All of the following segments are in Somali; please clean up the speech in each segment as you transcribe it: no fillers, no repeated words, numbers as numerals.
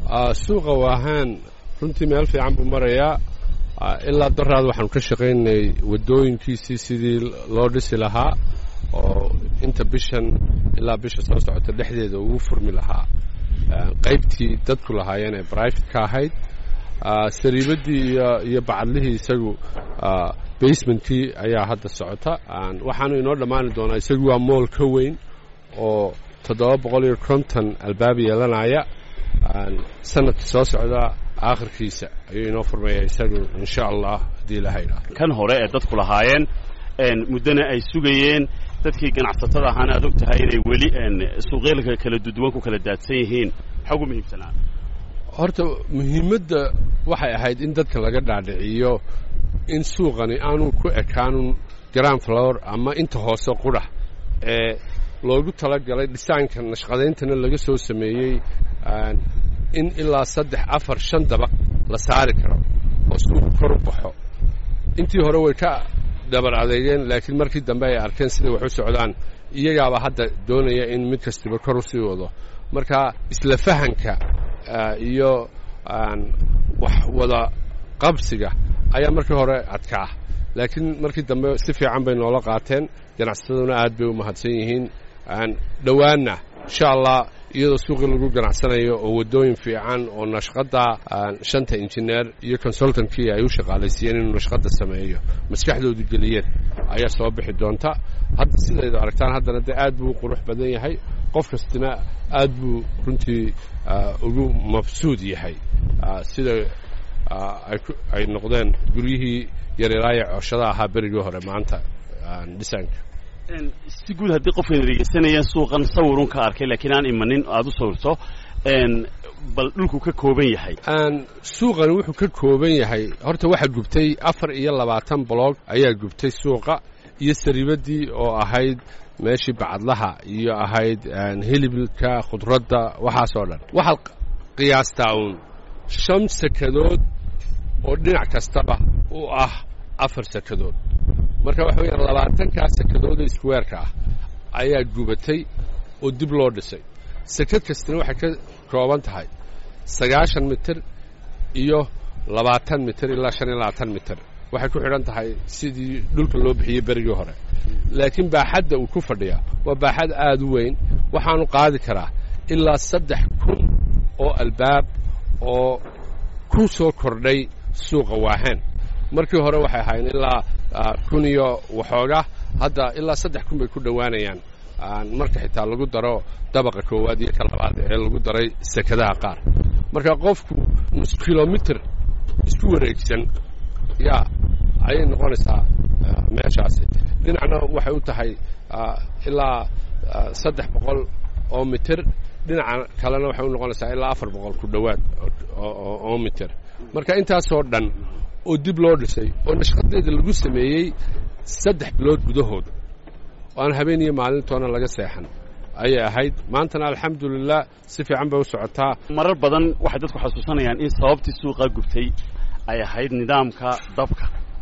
suuqa waahaan runtii meel fiican buu marayaa ilaa daraad waxaanu ka shaqaynay waddooyinkiisii sidii loo dhisi lahaa oo inta bishan ilaa bisha soo socota dhexdeeda ugu furmi lahaa qaybtii dadku lahaayeen ee brivate ka ahayd sariibaddii iyo bacadlihii isagu basementkii ayaa hadda socota waxaanu inoo dhammaani doonaa isagu waa mool ka weyn oo 750 albaab yeelanaya sanadka soo socda aakhirkiisa ayuu inoo furmaya isagu insha allah haddii la haydhaa kan hore ee dadku lahaayeen muddana ay sugayeen dadkii ganacsatada ahaana aad og tahay inay weli suuqyada kala duwan ku kala daadsan yihiin maxaa ugu muhiimsanaa horta muhiimadda waxay ahayd in dadka laga dhaadhiciyo in suuqani aanu ku ekaanun ground floor ama inta hoose qudha ee loogu talagalay dhisaanka nashqadayntana laga soo sameeyey in ilaa 3 4 5 dabaq la saari karo oo suuq kor u baxo intii hore way ka dabar adeegeen laakiin markii dambe ay arkeen sida wax u socdaan iyagaaba hadda doonaya in mid kastaba kor u sii wado marka isla fahanka iyo wax wada qabsiga ayaa markii hore adkaa laakiin markii dambe si fiican bay noola qaateen ganacsataduna aad bay u mahadsan yihiin dhowaanna insha allah iyadoo suuqii lagu ganacsanayo oo waddooyin fiican oo nashqadda 5 injineer iyo consultantkii ay u shaqaalaysiiyeen inuu nashqadda sameeyo maskaxdoodu geliyeen ayaa soo bixi doonta hadda sidaydu aragtaan haddana dee aad buu qurux badan yahay qof kastina aad buu runtii ugu mabsuud yahay sida ay noqdeen guryihii yaryaraaya cooshada ahaa berigii hore maanta dhisaanka si guud haddii qofkan dhegeysanayeen suuqan sawirun ka arkay laakiin aan imanin aad u sawirto bal dhulku ka kooban yahay suuqani wuxuu ka kooban yahay horta waxaa gubtay 24 bloog ayaa gubtay suuqa iyo sariibaddii oo ahayd meeshii bacadlaha iyo ahayd hilibka khudradda waxaasoo dhan waxaad qiyaastaa uun 5 sakadood oo dhinac kastaba u ah 4 sakadood marka waxa weeyaan 20 sakadood oo square-ka ah ayaa gubatay oo dib loo dhisay sakad kastana waxay ka kooban tahay 90 mitir iyo 20 mitir ilaa 25 mitir waxay ku xidhan tahay sidii dhulka loo bixiyey berigii hore laakiin baaxadda uu ku fadhiyaa waa baaxad aad u weyn waxaanu qaadi karaa ilaa 3,000 oo albaab oo ku soo kordhay suuqa waahaan markii hore waxay ahaayeen ilaa 1,000 iyo waxooga hadda ilaa 3,000 bay ku dhowaanayaan marka xitaa lagu daro dabaqa koowaad iyo ka labaad ee lagu daray sakadaha qaar marka qofku nus kilomitir isku wareegsan yaa ayay noqonaysaa meeshaasi dhinacna waxay u tahay ilaa 300 oo mitir dhinaca kalena waxay u noqonaysaa ilaa 400 ku dhowaad oo mitir marka intaasoo dhan oo dib loo dhisay oo nashqadeeda lagu sameeyey 3 bilood gudahood oo aan habeen iyo maalintoona laga seexan ayay ahayd maantana alxamdulilah si fiican bay u socotaa marar badan waxay dadku xasuusanayaan in sababtii suuqa gubtay ay ahayd nidaamka dabka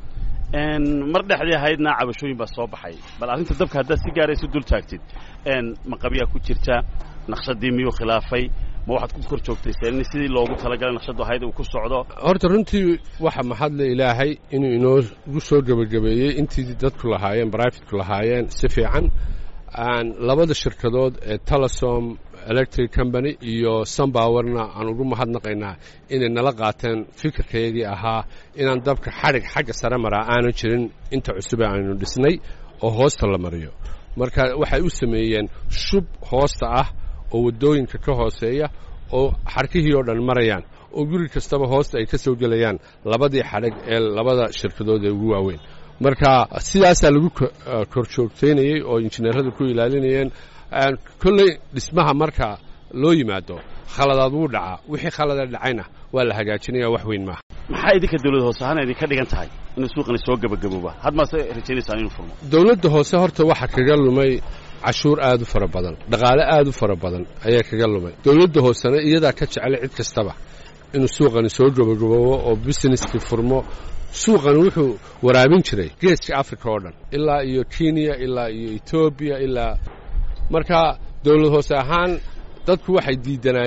mar dhexdii ahaydna cabashooyin baa soo baxay bal arrinta dabka haddaad si gaarayso dul taagtid ma qabyaa ku jirta naqshadii miyuu khilaafay ma waxaad ku kor joogtayseen sidii loogu talagalay naqshadu ahayd uu ku socdo horta runtii waxa mahadle ilaahay inuu inoogu soo gebagabeeyey intii dadku lahaayeen brivateku lahaayeen si fiican labada shirkadood ee telesom electric company iyo sunpowerna aan ugu mahadnaqaynaa inay nala qaateen fikirkaygii ahaa inaan dabka xadhig xagga sare maraa aanu jirin inta cusube aynu dhisnay oo hoosta la mariyo marka waxay u sameeyeen shub hoosta ah oo waddooyinka ka hooseeya oo xarkihii oo dhan marayaan oo guri kastaba hoosta ay ka soo gelayaan labadii xadhig ee labada shirkadood ee ugu waaweyn marka sidaasaa lagu kor joogtaynayey oo injineeradu ku ilaalinayeen kolley dhismaha marka loo yimaado khaladaad wuu dhacaa wixii khalada dhacayna waa la hagaajinaya wax weyn maaha maxaa idinka dawladda hoose ahaan idinka dhigan tahay inuu suuqani soo gabagabooba had maase rajaynaysaan inuu furmo dawladda hoose horta waxa kaga lumay cashuur aad u fara badan dhaqaale aad u fara badan ayaa kaga lumay dawladda hoosena iyadaa ka jeclay cid kastaba inuu suuqani soo gabagaboobo oo businesskii furmo suuqani wuxuu waraabin jiray geeska africa oo dhan ilaa iyo kenya ilaa iyo etoobiya ilaa marka dawlad hoose ahaan dadku waxay diidanaayeen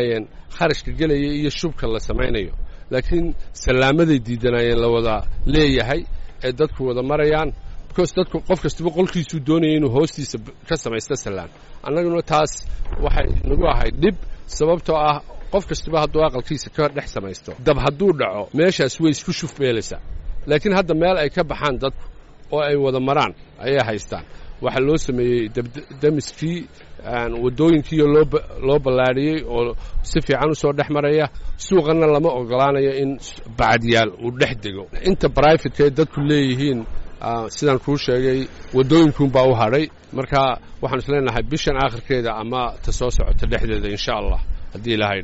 kharashka gelaya iyo shubka la samaynayo laakiin salaamaday diidanayeen la wada leeyahay ee dadku wada marayaan because dadku qof kastaba qolkiisuu doonaya inuu hoostiisa ka samaysto salaan annaguna taas waxay nagu ahayd dhib sababtoo ah qof kastaba hadduu aqalkiisa ka dhex samaysto dab hadduu dhaco meeshaas way isku shufbeelaysaa laakiin hadda meel ay ka baxaan dadku oo ay wada maraan ayay haystaan waxaa loo sameeyey damiskii waddooyinkiiyo loo ballaadhiyey oo si fiican u soo dhex maraya suuqanna lama ogolaanayo in bacadyaal uu dhex dego inta brifate ay dadku leeyihiin sidaan kuu sheegay waddooyinkuunbaa u hadhay marka waxaan is leenahay bishan aakhirkeeda ama ta soo socota dhexdeeda insha allah haddii ilaahay